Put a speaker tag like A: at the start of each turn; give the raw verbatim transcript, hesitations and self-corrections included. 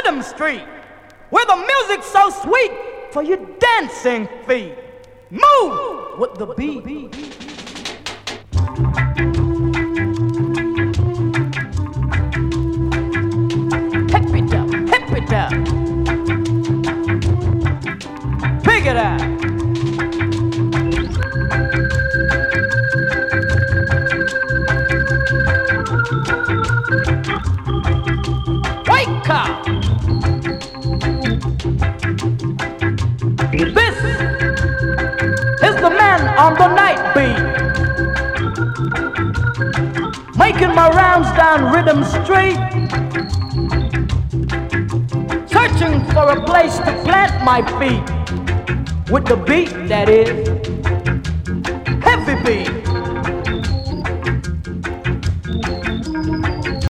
A: Rhythm Street, where the music's so sweet for your dancing feet. Move with the beat. Hip it up, hip it up. Pick it up. Wake up. This is the man on the night beat, making my rounds down Rhythm Street, searching for a place to plant my feet with the beat that is heavy beat.